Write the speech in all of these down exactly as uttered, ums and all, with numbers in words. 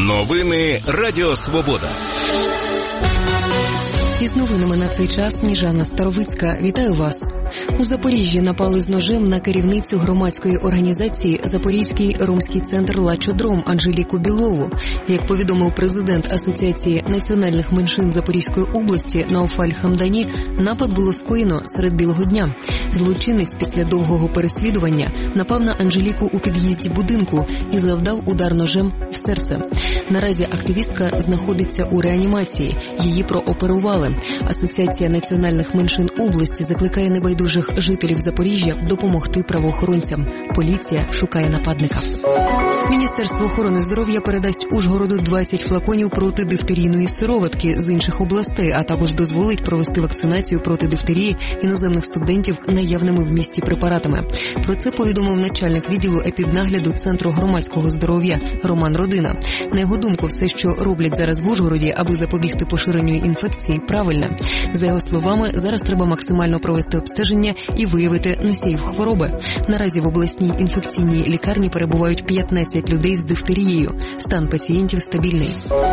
Новини Радіо Свобода. Із новинами на цей час Сніжана Старовицька. Вітаю вас. У Запоріжжі напали з ножем на керівницю громадської організації «Запорізький ромський центр Лачодром» Анжеліку Білову. Як повідомив президент Асоціації національних меншин Запорізької області Науфаль Хамдані, напад було скоєно серед білого дня. Злочинець після довгого переслідування напав на Анжеліку у під'їзді будинку і завдав удар ножем в серце. Наразі активістка знаходиться у реанімації. Її прооперували. Асоціація національних меншин області закликає небайдужих жителів Запоріжжя допомогти правоохоронцям. Поліція шукає нападника. Міністерство охорони здоров'я передасть Ужгороду двадцять флаконів проти дифтерійної сироватки з інших областей, а також дозволить провести вакцинацію проти дифтерії іноземних студентів наявними в місті препаратами. Про це повідомив начальник відділу епіднагляду Центру громадського здоров'я Роман Родина. На його думку, все, що роблять зараз в Ужгороді, аби запобігти поширенню інфекції, правильне. За його словами, зараз треба максимально провести обстеження і виявити носіїв хвороби. Наразі в обласній інфекційній лікарні перебувають п'ятнадцять людей з дифтерією. Стан пацієнтів стабільний.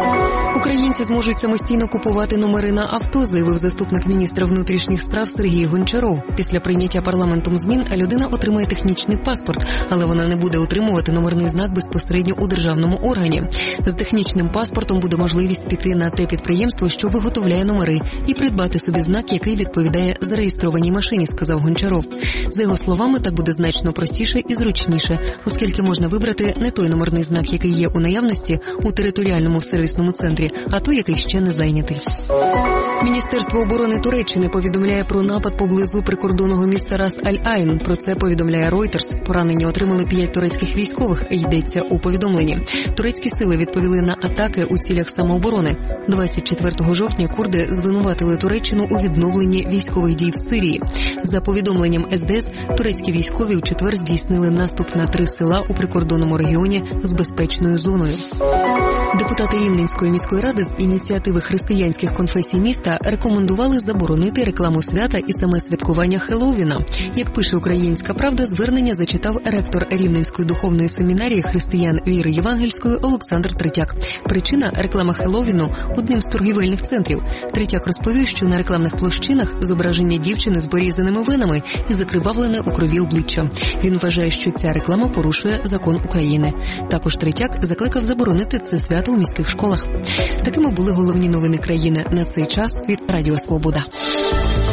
Українці зможуть самостійно купувати номери на авто, заявив заступник міністра внутрішніх справ Сергій Гончаров. Після прийняття парламентом змін людина отримає технічний паспорт, але вона не буде отримувати номерний знак безпосередньо у державному органі. З технічним паспортом буде можливість піти на те підприємство, що виготовляє номери, і придбати собі знак, який відповідає зареєстрованій машині, сказав Гончаров. За його словами, так буде значно простіше і зручніше, оскільки можна вибрати не той номерний знак, який є у наявності у територіальному сервісному центрі, а той, який ще не зайнятий. Міністерство оборони Туреччини повідомляє про напад поблизу прикордонного міста Рас-Аль-Айн. Про це повідомляє Reuters. Поранення отримали п'ять турецьких військових, йдеться у повідомленні. Турецькі сили відповіли на атаки у цілях самооборони. двадцять четвертого жовтня курди звинуватили Туреччину у відновленні військових дій в Сирії. За повідомленням ес де ес, турецькі військові у четвер здійснили наступ на три села у прикордонному регіоні з безпечною зоною. Депутати Рівненської міської ради з ініціативи християнських конфесій міста рекомендували заборонити рекламу свята і саме святкування Хеллоуіна. Як пише «Українська правда», звернення зачитав ректор Рівненської духовної семінарії християн віри євангельської Олександр Третяк. Причина – реклама Хеллоуіну одним з торгівельних центрів. Третяк розповів, що на рекламних площинах зображення дівчини з порізаними венами і закривавлене у крові обличчя. Він вважає, що ця реклама порушує закон України. Також Третяк закликав заборонити це свято у міських школах. Такими були головні новини країни на цей час від Радіо Свобода.